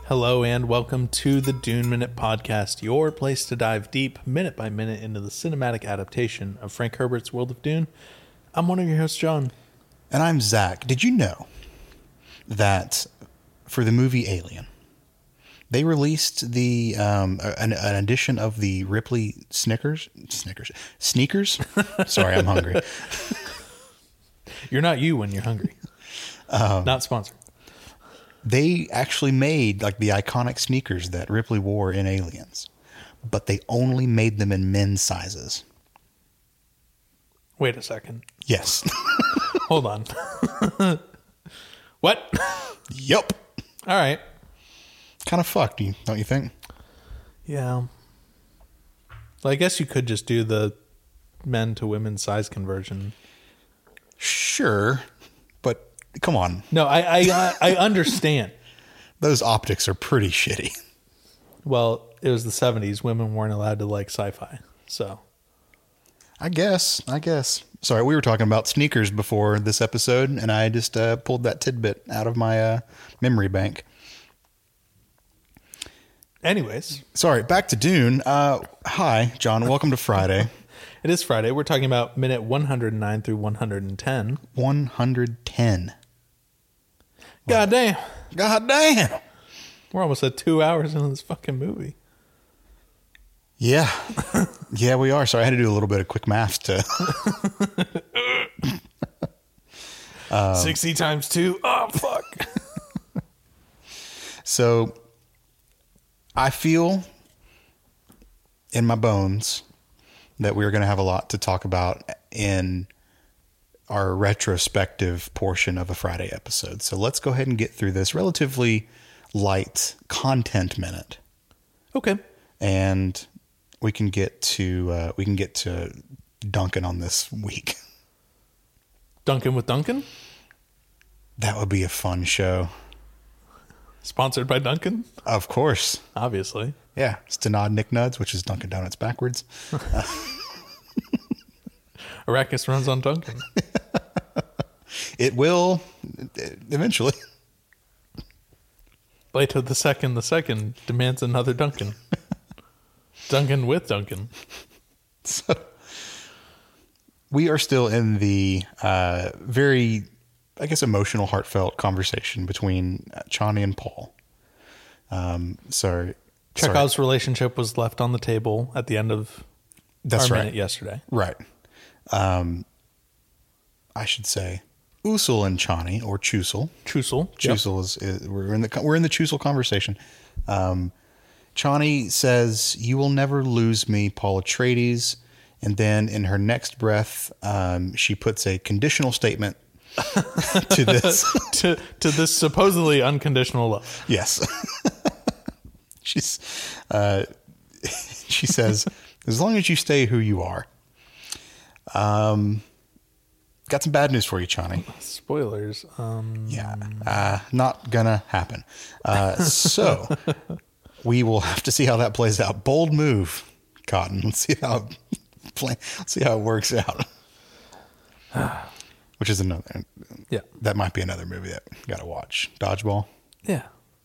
Hello and welcome to the Dune Minute Podcast, your place to dive deep, minute by minute, into the cinematic adaptation of Frank Herbert's World of Dune. I'm one of your hosts, John. And I'm Zach. Did you know that for the movie Alien, they released the an edition of the Ripley Sneakers? Sorry, I'm hungry. You're not you when you're hungry. Not sponsored. They actually made like the iconic sneakers that Ripley wore in Aliens, but they only made them in men's sizes. Wait a second. Yes. Hold on. What? Yup. All right. Kind of fucked, don't you think? Yeah. Well, I guess you could just do the men to women size conversion. Sure, but come on. No, I understand. Those optics are pretty shitty. Well, it was the 70s. Women weren't allowed to like sci-fi, so. I guess. Sorry, we were talking about sneakers before this episode, and I just pulled that tidbit out of my memory bank. Anyways. Sorry, back to Dune. Hi, John. Welcome to Friday. It is Friday. We're talking about minute 109 through 110. 110. God damn. God damn. We're almost at 2 hours into this fucking movie. Yeah. Yeah, we are. Sorry, I had to do a little bit of quick math to... 60 times 2. Oh, fuck. So, I feel in my bones that we're going to have a lot to talk about in our retrospective portion of a Friday episode. So let's go ahead and get through this relatively light content minute. Okay. And we can get to Duncan on this week. Duncan with Duncan? That would be a fun show. Sponsored by Duncan? Of course. Obviously. Yeah. It's Denard Nick Nuds, which is Dunkin' Donuts backwards. Arrakis runs on Duncan. It will eventually. Plato the second demands another Duncan. Duncan with Duncan. So we are still in the very, I guess, emotional, heartfelt conversation between Chani and Paul. Chekhov's relationship was left on the table at the end of our minute yesterday. Right. I should say Usul and Chani, or Chusel. Chusel. Chusel is we're in the Chusel conversation. Chani says, "You will never lose me, Paul Atreides," and then in her next breath, she puts a conditional statement to this to this supposedly unconditional love. Yes. She says, "As long as you stay who you are." Got some bad news for you, Chani. Spoilers. Yeah. Not gonna happen. So we will have to see how that plays out. Bold move, Cotton. Let's see how it works out. Which is another. Yeah. That might be another movie that we got to watch. Dodgeball. Yeah.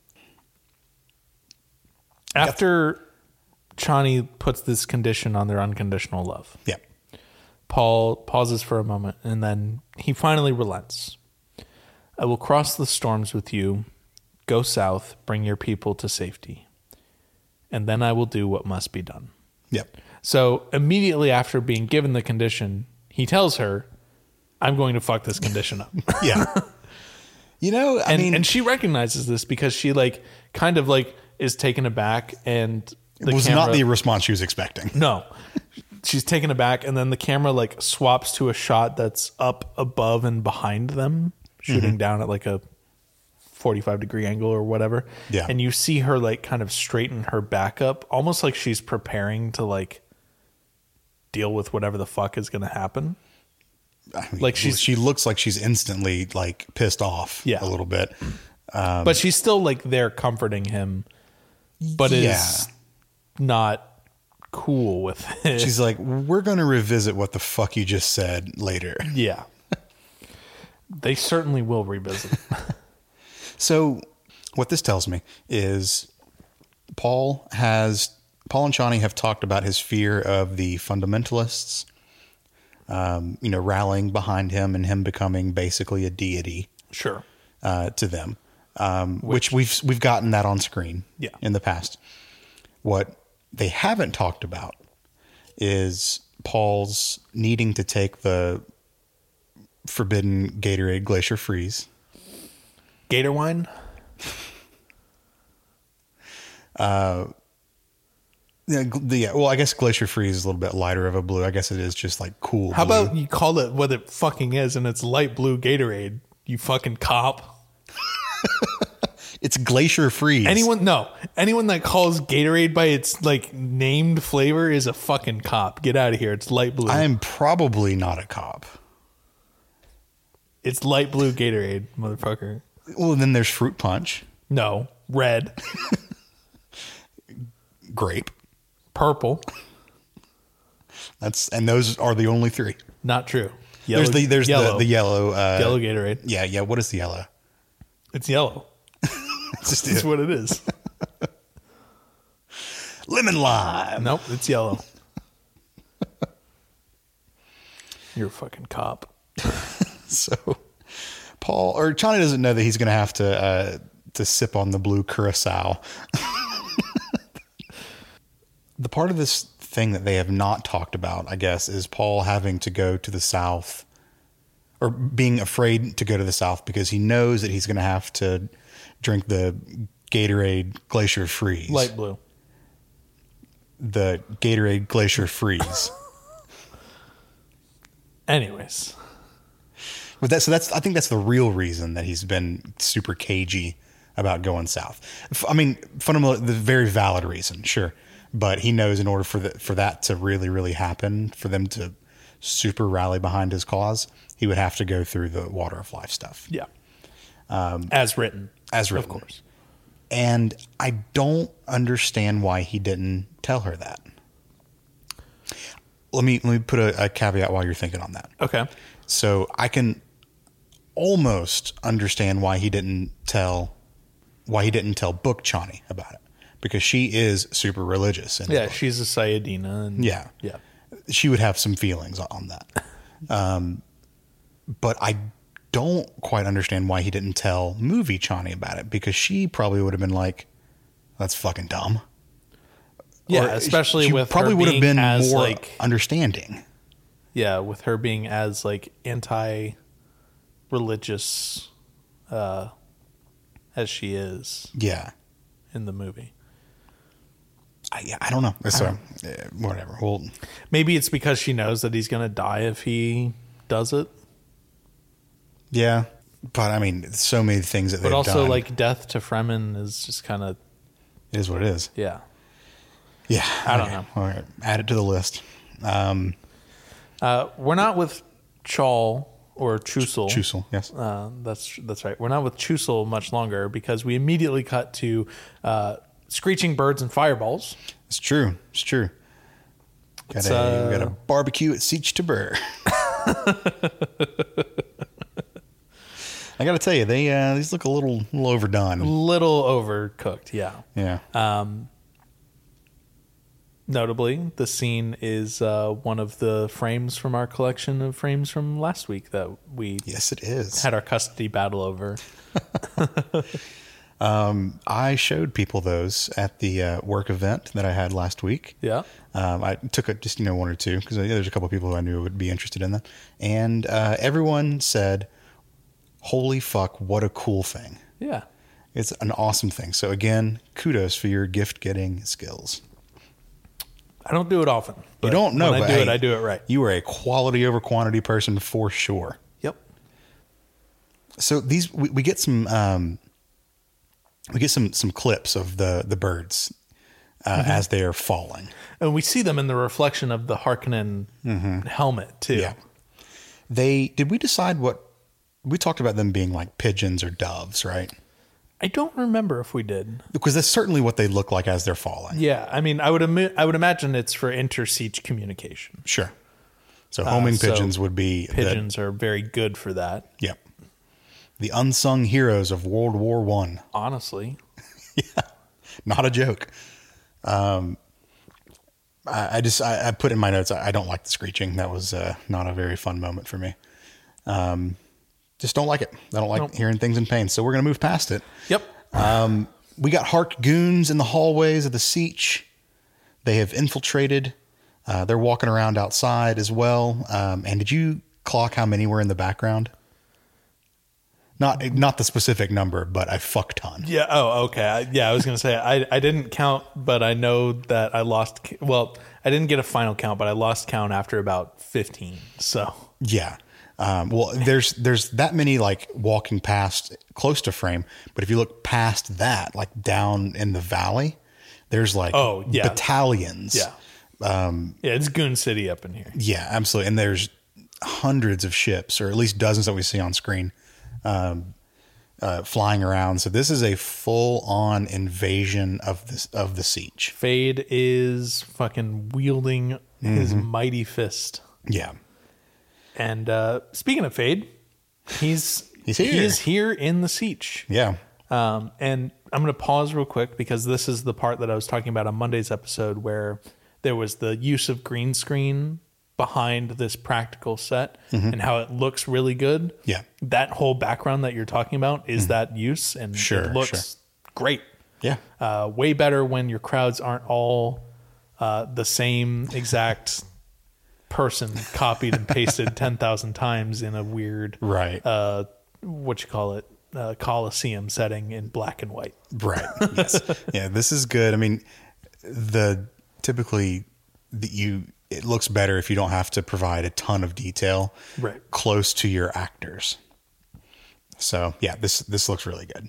After Chani puts this condition on their unconditional love. Yeah. Paul pauses for a moment, and then he finally relents. "I will cross the storms with you, go south, bring your people to safety, and then I will do what must be done." Yep. So immediately after being given the condition, he tells her, "I'm going to fuck this condition up." Yeah. And she recognizes this because she kind of is taken aback, and it was not the response she was expecting. No. She's taken aback, and then the camera swaps to a shot that's up above and behind them, shooting down at a 45-degree angle or whatever. Yeah. And you see her kind of straighten her back up, almost like she's preparing to deal with whatever the fuck is going to happen. I mean, she looks like she's instantly pissed off a little bit. But she's still there comforting him, but is not cool with it. She's like, "We're going to revisit what the fuck you just said later." Yeah. They certainly will revisit. So what this tells me is Paul and Chani have talked about his fear of the fundamentalists, rallying behind him and him becoming basically a deity. Sure. To them, which we've gotten that on screen in the past. What they haven't talked about is Paul's needing to take the forbidden Gatorade Glacier Freeze. Gator wine? Well, I guess Glacier Freeze is a little bit lighter of a blue. I guess it is just like cool. How blue. about you call it what it fucking is, and it's light blue Gatorade, you fucking cop. It's Glacier Freeze. Anyone that calls Gatorade by its like named flavor is a fucking cop. Get out of here. It's light blue. I am probably not a cop. It's light blue Gatorade, motherfucker. Well, then there's Fruit Punch. No, red, Grape. purple. And those are the only three. Not true. Yellow, There's yellow. the yellow Yellow Gatorade. Yeah. What is the yellow? It's yellow. That's what it is. Lemon lime. Nope, it's yellow. You're a fucking cop. So Chani doesn't know that he's going to have to sip on the blue curacao. The part of this thing that they have not talked about, I guess, is Paul having to go to the South, or being afraid to go to the South because he knows that he's going to have to drink the Gatorade Glacier Freeze. Light blue. The Gatorade Glacier Freeze. Anyways. But I think that's the real reason that he's been super cagey about going south. I mean, fundamentally, the very valid reason, sure. But he knows in order for that to really, really happen, for them to super rally behind his cause, he would have to go through the Water of Life stuff. Yeah. As written. As written. Of course. And I don't understand why he didn't tell her that. Let me put a caveat while you're thinking on that. Okay. So I can almost understand why he didn't tell Book Chani about it, because she is super religious. Yeah, she's a Sayadina. And yeah, she would have some feelings on that. But I don't quite understand why he didn't tell Movie Chani about it, because she probably would have been like, "That's fucking dumb." Yeah, Or especially she with probably her would have being been as, more like, understanding. Yeah, with her being as like anti-religious as she is. Yeah, in the movie. I don't know. So whatever. Well, maybe it's because she knows that he's going to die if he does it. Yeah, but I mean, so many things that they've done. But also, like, death to Fremen is just kind of... It is what it is. Yeah. Yeah. I don't know. All right. Add it to the list. We're not with Chal or Chusel. Chusel, yes. That's right. We're not with Chusel much longer because we immediately cut to screeching birds and fireballs. It's true. It's true. We got a barbecue at Siege Tabur. I got to tell you, these look a little overdone. A little overcooked, yeah. Yeah. Notably, the scene is one of the frames from our collection of frames from last week that we yes, it is. Had our custody battle over. I showed people those at the work event that I had last week. Yeah. I took just one or two because there's a couple of people who I knew would be interested in that, and everyone said, "Holy fuck, what a cool thing!" Yeah, it's an awesome thing. So again, kudos for your gift getting skills. I don't do it often. But you don't know, when but I do it right. You are a quality over quantity person for sure. Yep. So these we get some some clips of the birds as they are falling, and we see them in the reflection of the Harkonnen helmet too. Yeah. Did we decide what we talked about them being like pigeons or doves, right? I don't remember if we did, because that's certainly what they look like as they're falling. Yeah, I mean, I would imagine it's for inter-siege communication. Sure. So homing pigeons would be pigeons are very good for that. Yep. The unsung heroes of World War One. Honestly. Not a joke. I put in my notes, I don't like the screeching. That was not a very fun moment for me. Just don't like it. I don't like hearing things in pain. So we're going to move past it. Yep. We got Hark goons in the hallways of the Sietch. They have infiltrated. They're walking around outside as well. And did you clock how many were in the background? Not the specific number, but a fuck ton. Yeah. Oh, okay. I was going to say, I didn't count, but I know that I lost. Well, I didn't get a final count, but I lost count after about 15. So yeah. Well, there's that many like walking past close to frame, but if you look past that, like down in the valley, there's like battalions. Yeah. It's Goon City up in here. Yeah, absolutely. And there's hundreds of ships, or at least dozens that we see on screen, flying around. So this is a full-on invasion of the Sietch. Fade is fucking wielding his mighty fist. Yeah. And speaking of Fade, he's here. He is here in the Sietch. Yeah. And I'm going to pause real quick because this is the part that I was talking about on Monday's episode where there was the use of green screen behind this practical set and how it looks really good. Yeah. That whole background that you're talking about is that use, and it looks great. Yeah. Way better when your crowds aren't all the same exact person copied and pasted 10,000 times in a weird, Coliseum setting in black and white. Right. Yes. Yeah. This is good. I mean, it looks better if you don't have to provide a ton of detail close to your actors. So yeah, this looks really good.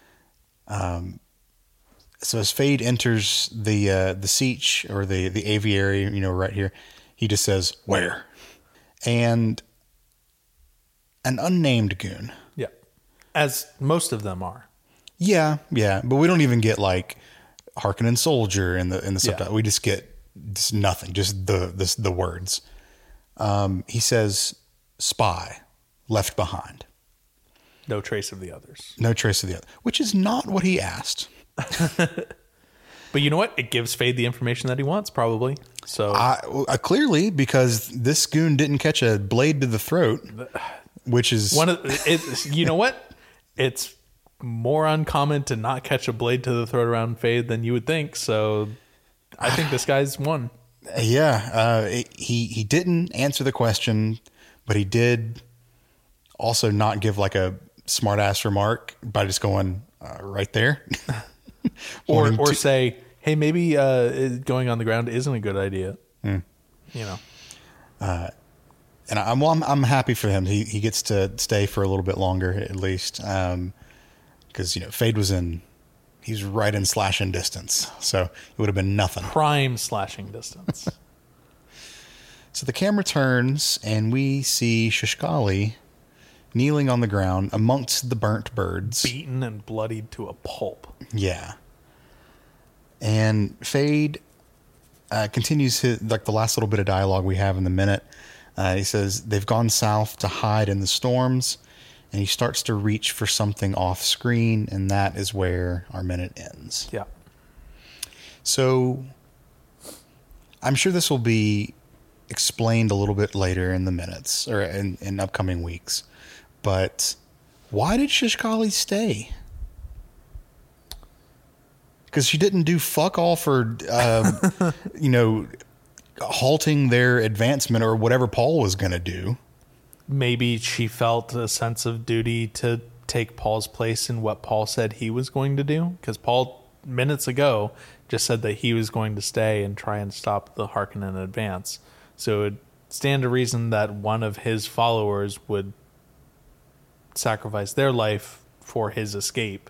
So as Fade enters the Sietch, or the aviary, right here, he just says, "Where?" And an unnamed goon. Yeah. As most of them are. Yeah. Yeah. But we don't even get like Harkonnen soldier in the subtitle. We just get just nothing, just the words. He says, "Spy left behind. No trace of the others." No trace of the other, which is not what he asked. But you know what? It gives Fade the information that he wants, probably. So clearly, because this goon didn't catch a blade to the throat, which is you know what? It's more uncommon to not catch a blade to the throat around Fade than you would think. So I think this guy's won. Yeah. He didn't answer the question, but he did also not give like a smart ass remark by just going right there. or say, hey, maybe going on the ground isn't a good idea. And I'm happy for him. He gets to stay for a little bit longer at least, because Fade he's right in slashing distance, so it would have been nothing. Prime slashing distance. So the camera turns and we see Shishkali kneeling on the ground amongst the burnt birds, beaten and bloodied to a pulp. Yeah. And Fade continues the last little bit of dialogue we have in the minute. He says they've gone south to hide in the storms, and he starts to reach for something off screen, and that is where our minute ends. Yeah. So I'm sure this will be explained a little bit later in the minutes, or in upcoming weeks. But why did Shishkali stay? Because she didn't do fuck all for, halting their advancement or whatever Paul was going to do. Maybe she felt a sense of duty to take Paul's place in what Paul said he was going to do. Because Paul, minutes ago, just said that he was going to stay and try and stop the Harkonnen advance. So it would stand to reason that one of his followers would sacrifice their life for his escape.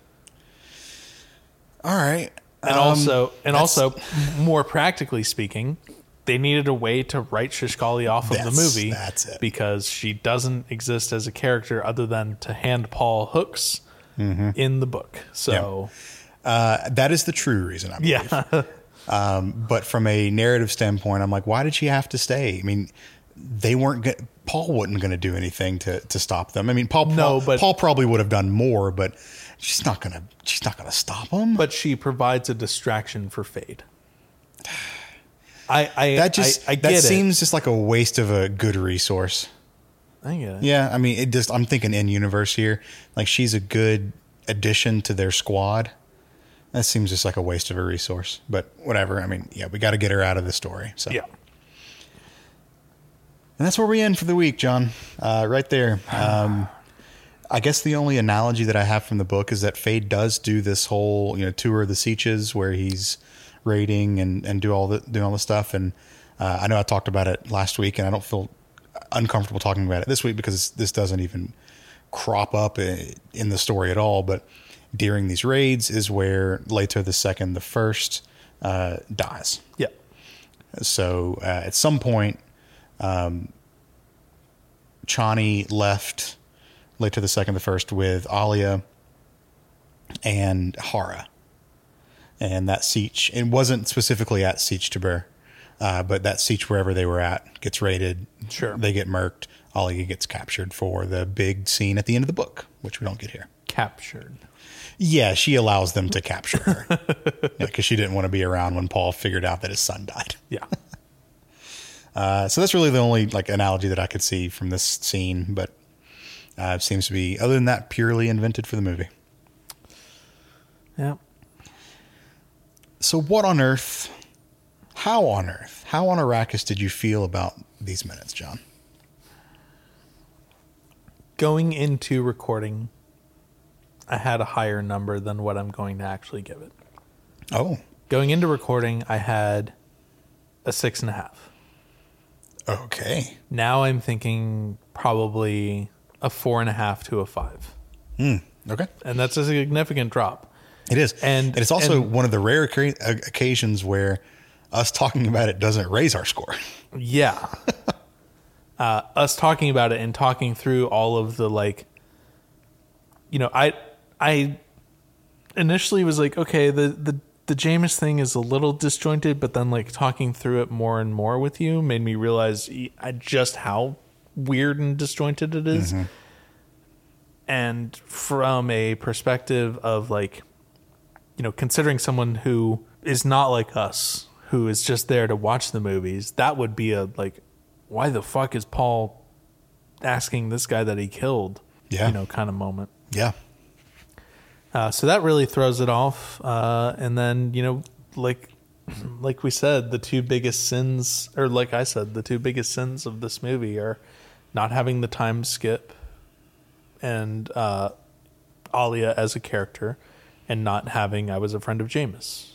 All right. And also, more practically speaking, they needed a way to write Shishkali off of the movie. That's it. Because she doesn't exist as a character other than to hand Paul hooks in the book. So that is the true reason, I believe. Yeah. But from a narrative standpoint, I'm like, why did she have to stay? I mean, they weren't Paul wasn't going to do anything to stop them. I mean, Paul probably would have done more, but she's not going to stop them. But she provides a distraction for Fade. That seems just like a waste of a good resource. I get it. Yeah, I mean, I'm thinking in universe here. Like, she's a good addition to their squad. That seems just like a waste of a resource. But whatever. I mean, yeah, we got to get her out of the story. So yeah. And that's where we end for the week, John. Right there. I guess the only analogy that I have from the book is that Fade does do this whole, tour of the Sietches where he's raiding and doing all the stuff. And I know I talked about it last week, and I don't feel uncomfortable talking about it this week because this doesn't even crop up in the story at all. But during these raids is where Leto II the First dies. Yeah. So at some point, Chani left Leto II the First with Alia and Hara. And that siege, it wasn't specifically at Sietch Tabr, but that siege wherever they were at gets raided. Sure. They get murked. Alia gets captured for the big scene at the end of the book, which we don't get here. Captured. Yeah, she allows them to capture her because she didn't want to be around when Paul figured out that his son died. Yeah. So that's really the only analogy that I could see from this scene, but it seems to be, other than that, purely invented for the movie. Yeah. So how on Arrakis did you feel about these minutes, John? Going into recording, I had a higher number than what I'm going to actually give it. Oh. Going into recording, I had a 6.5. Okay. Now I'm thinking probably a 4.5 to a 5. Okay. And that's a significant drop. It is. And it's also one of the rare occasions where us talking about it doesn't raise our score. Yeah. Us talking about it and talking through all of the I initially was like, okay, the Jameis thing is a little disjointed, but then talking through it more and more with you made me realize just how weird and disjointed it is. Mm-hmm. And from a perspective of considering someone who is not like us, who is just there to watch the movies, that would be a why the fuck is Paul asking this guy that he killed? Yeah. Kind of moment. Yeah. So that really throws it off. And then, like we said, the two biggest sins, or like I said, the two biggest sins of this movie are not having the time skip and Alia as a character, and not having I was a friend of Jameis.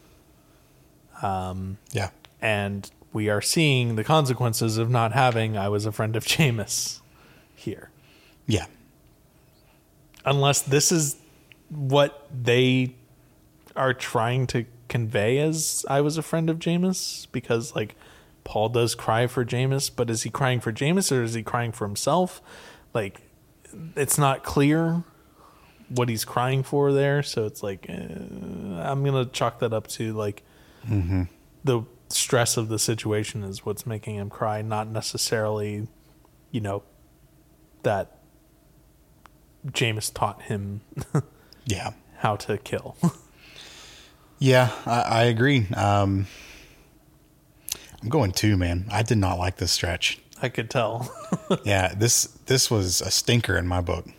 Yeah. And we are seeing the consequences of not having I was a friend of Jameis here. Yeah. Unless this is what they are trying to convey as I was a friend of Jameis, because Paul does cry for Jameis, but is he crying for Jameis or is he crying for himself? It's not clear what he's crying for there. So it's I'm going to chalk that up to mm-hmm. the stress of the situation is what's making him cry, not necessarily, that Jameis taught him yeah, how to kill. Yeah, I agree. I'm going 2, man. I did not like this stretch. I could tell. Yeah, this was a stinker in my book.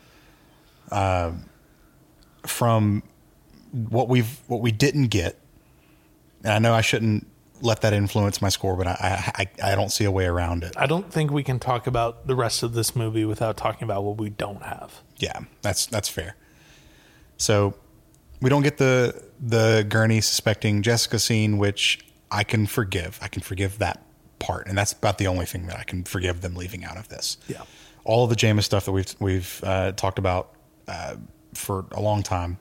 From what we didn't get, and I know I shouldn't let that influence my score, but I don't see a way around it. I don't think we can talk about the rest of this movie without talking about what we don't have. Yeah, that's fair. So we don't get the Gurney suspecting Jessica scene, which I can forgive. I can forgive that part, and that's about the only thing that I can forgive them leaving out of this. Yeah, all of the Jameis stuff that we've talked about for a long time.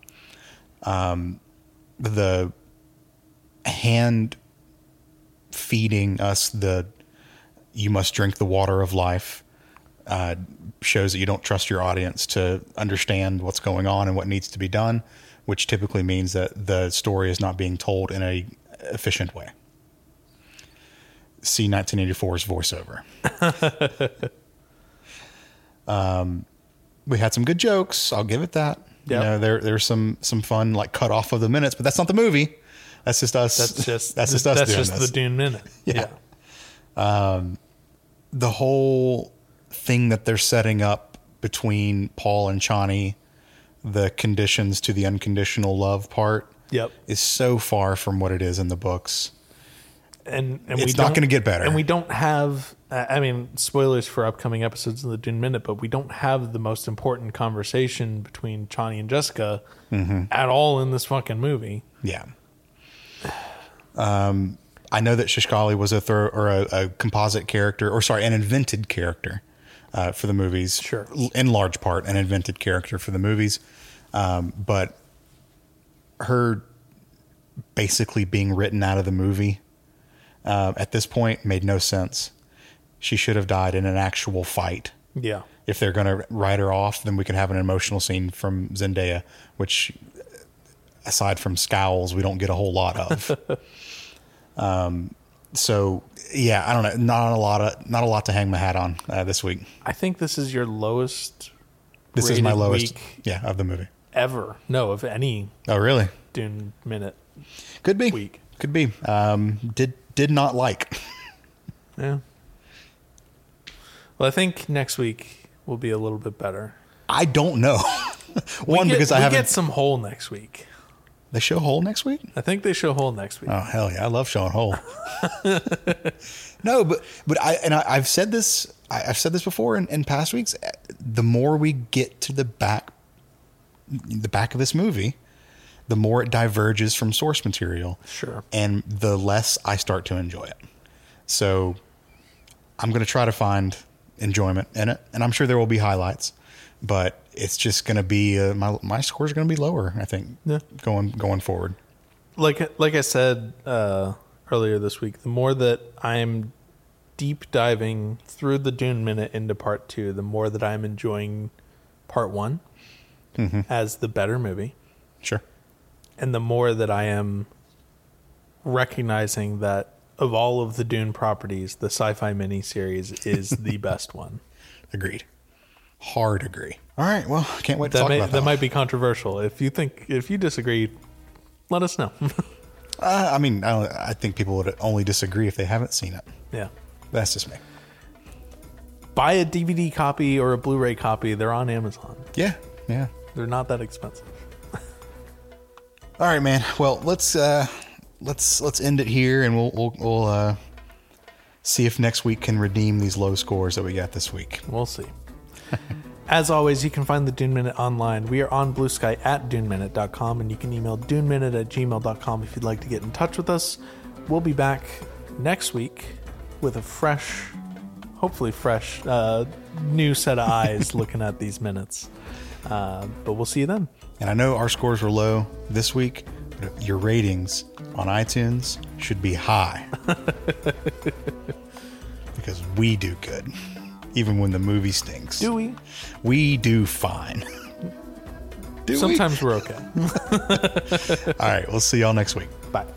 The hand feeding us you must drink the water of life shows that you don't trust your audience to understand what's going on and what needs to be done, which typically means that the story is not being told in a efficient way. see 1984's voiceover. We had some good jokes. I'll give it that. Yep. You know, there's some fun like cut off of the minutes, but that's not the movie. That's just us. That's just us that's doing just this. the Dune Minute. Yeah. The whole thing that they're setting up between Paul and Chani, the conditions to the unconditional love part, Yep. is so far from what it is in the books. And It's not going to get better. And we don't have, I mean, spoilers for upcoming episodes of the Dune Minute, but we don't have the most important conversation between Chani and Jessica at all in this fucking movie. Yeah. I know that Shishkali was a composite character, an invented character for the movies. Sure. In large part, an invented character for the movies. But her basically being written out of the movie at this point made no sense. She should have died in an actual fight. Yeah. If they're going to write her off, then we can have an emotional scene from Zendaya, which, aside from scowls, we don't get a whole lot of. So yeah, I don't know. Not a lot to hang my hat on this week. I think this is your lowest. This is my rated lowest, week of the movie. ever. No, of any Oh, really? Dune Minute Could be. week. Could be. Did not like. Yeah. Well, I think next week will be a little bit better. I don't know. Because I we haven't. get some Hole next week. They show Hole next week? I think they show Hole next week. Oh, hell yeah. I love showing Hole. No, but I've said this. I've said this before in past weeks. The more we get to the back of this movie, the more it diverges from source material. Sure. And the less I start to enjoy it. So I'm going to try to find enjoyment in it. And I'm sure there will be highlights, but it's just going to be, my scores are going to be lower, I think, going forward. Like I said earlier this week, the more that I'm deep diving through the Dune Minute into part 2, the more that I'm enjoying part 1 as the better movie. Sure. And the more that I am recognizing that of all of the Dune properties, the sci-fi miniseries is the best one. Agreed. Hard agree. All right. Well, can't wait to talk about that. That might be controversial. If you disagree, let us know. I mean, I think people would only disagree if they haven't seen it. Yeah. That's just me. Buy a DVD copy or a Blu-ray copy. They're on Amazon. Yeah. Yeah. They're not that expensive. All right, man. Well, let's end it here, and we'll see if next week can redeem these low scores that we got this week. We'll see. As always, you can find the Dune Minute online. We are on Blue Sky at duneminute.com, and you can email duneminute@gmail.com if you'd like to get in touch with us. We'll be back next week with a hopefully fresh, new set of eyes looking at these minutes. But we'll see you then. And I know our scores were low this week, but your ratings on iTunes should be high. Because we do good. Even when the movie stinks. Do we? We do fine. Sometimes we're okay. All right. We'll see y'all next week. Bye.